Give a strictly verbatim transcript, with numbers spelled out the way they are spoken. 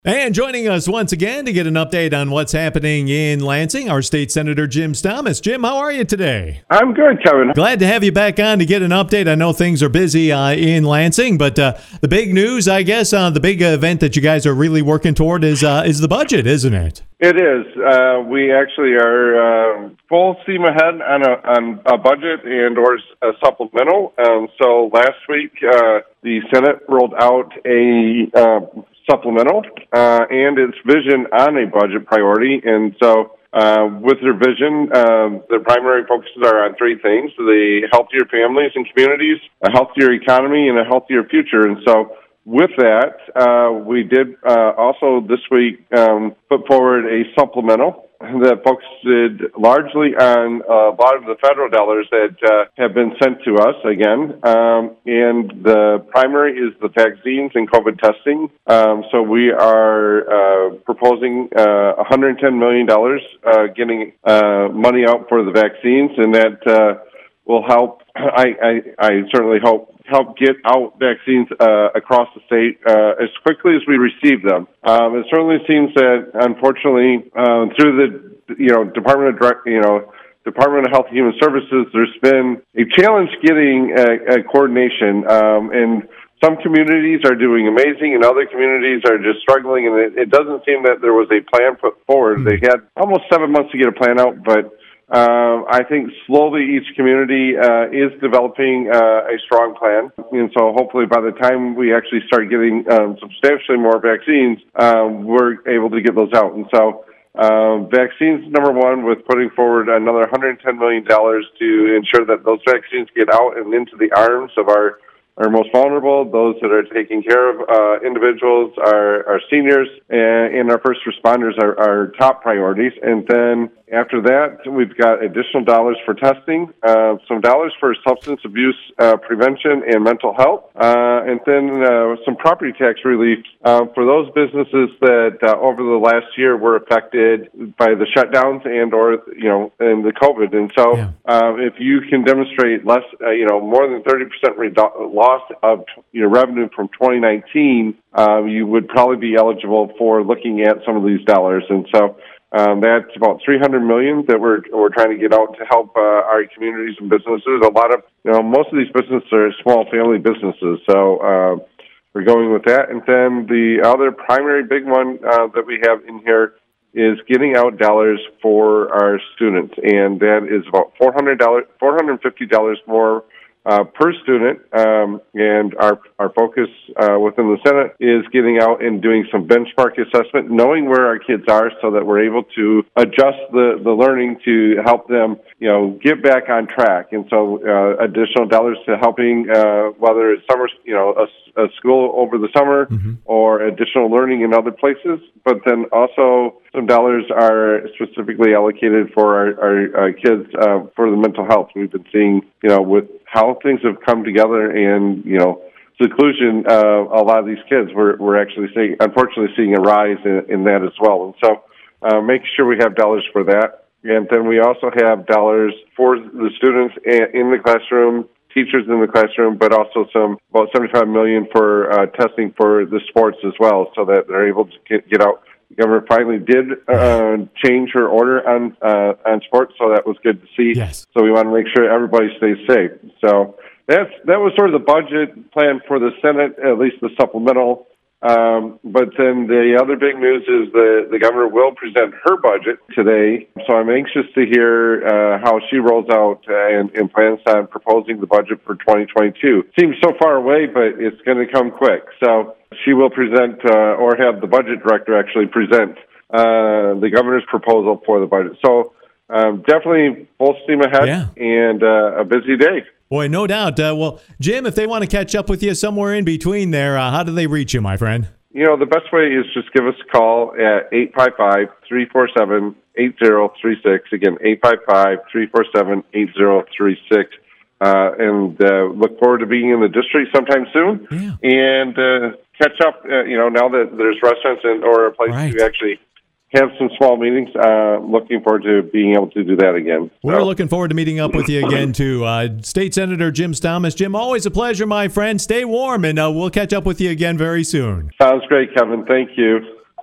And joining us once again to get an update on what's happening in Lansing, our State Senator Jim Thomas. Jim, how are you today? I'm good, Kevin. Glad to have you back on to get an update. I know things are busy uh, in Lansing, but uh, the big news, I guess, uh, the big event that you guys are really working toward is uh, is the budget, isn't it? It is. Uh, we actually are uh, full steam ahead on a, on a budget and or a supplemental. Um, so last week, uh, the Senate rolled out a uh, supplemental uh, and its vision on a budget priority. And so uh, with their vision, uh, the primary focuses are on three things: the healthier families and communities, a healthier economy, and a healthier future. And so with that, uh, we did uh, also this week um, put forward a supplemental that focused largely on a lot of the federal dollars that uh, have been sent to us again. Um, and the primary is the vaccines and COVID testing. Um, so we are uh, proposing uh, one hundred ten million dollars uh, getting uh, money out for the vaccines, and that uh, will help, I, I, I certainly hope, help get out vaccines uh, across the state uh, as quickly as we receive them. Um, it certainly seems that, unfortunately, uh, through the you know Department of Direct, you know Department of Health and Human Services, there's been a challenge getting a, a coordination, um, and some communities are doing amazing, and other communities are just struggling. And it, it doesn't seem that there was a plan put forward. Mm-hmm. They had almost seven months to get a plan out, but Uh, I think slowly each community uh, is developing uh, a strong plan, and so hopefully by the time we actually start getting um, substantially more vaccines, uh, we're able to get those out. And so uh, vaccines, number one, with putting forward another one hundred ten million dollars to ensure that those vaccines get out and into the arms of our our most vulnerable, those that are taking care of uh, individuals, our, our seniors, and, and our first responders are our top priorities. And then after that, we've got additional dollars for testing, uh, some dollars for substance abuse uh, prevention and mental health, uh, and then uh, some property tax relief uh, for those businesses that uh, over the last year were affected by the shutdowns and or, you know, and the COVID. And so yeah. uh, if you can demonstrate less, uh, you know, more than thirty percent redu- loss of you know, revenue from twenty nineteen, uh, you would probably be eligible for looking at some of these dollars. And so Um, that's about three hundred million dollars that we're we're trying to get out to help uh, our communities and businesses. A lot of, you know, most of these businesses are small family businesses, so uh, we're going with that. And then the other primary big one uh, that we have in here is getting out dollars for our students, and that is about four hundred dollars, four hundred fifty dollars more Uh, per student, um, and our our focus uh, within the Senate is getting out and doing some benchmark assessment, knowing where our kids are, so that we're able to adjust the, the learning to help them, you know, get back on track. And so, uh, additional dollars to helping, uh, whether it's summer, you know, a, a school over the summer, mm-hmm. or additional learning in other places. But then also some dollars are specifically allocated for our, our, our kids uh, for the mental health. We've been seeing, you know, with how things have come together and, you know, seclusion, uh, a lot of these kids, we're, we're actually seeing, unfortunately, seeing a rise in, in that as well. And so uh, make sure we have dollars for that. And then we also have dollars for the students in the classroom, teachers in the classroom, but also some, about seventy-five million dollars for uh, testing for the sports as well, so that they're able to get, get out. The governor finally did uh, change her order on uh, on sports, so that was good to see. Yes. So we want to make sure everybody stays safe. So that's that was sort of the budget plan for the Senate, at least the supplemental. Um, but then the other big news is the, the governor will present her budget today. So I'm anxious to hear uh, how she rolls out uh, and, and plans on proposing the budget for twenty twenty-two. Seems so far away, but it's going to come quick. So she will present uh, or have the budget director actually present uh, the governor's proposal for the budget. So um, definitely full steam ahead yeah. and uh, a busy day. Boy, no doubt. Uh, well, Jim, if they want to catch up with you somewhere in between there, uh, how do they reach you, my friend? You know, the best way is just give us a call at eight five five, three four seven, eight zero three six. Again, eight five five, three four seven, eight zero three six. Uh, and uh, look forward to being in the district sometime soon. Yeah. And uh, catch up, uh, you know, now that there's restaurants and or a place right. to actually have some small meetings. Uh, looking forward to being able to do that again. We're so. looking forward to meeting up with you again, too. Uh, State Senator Jim Thomas. Jim, always a pleasure, my friend. Stay warm, and uh, we'll catch up with you again very soon. Sounds great, Kevin. Thank you.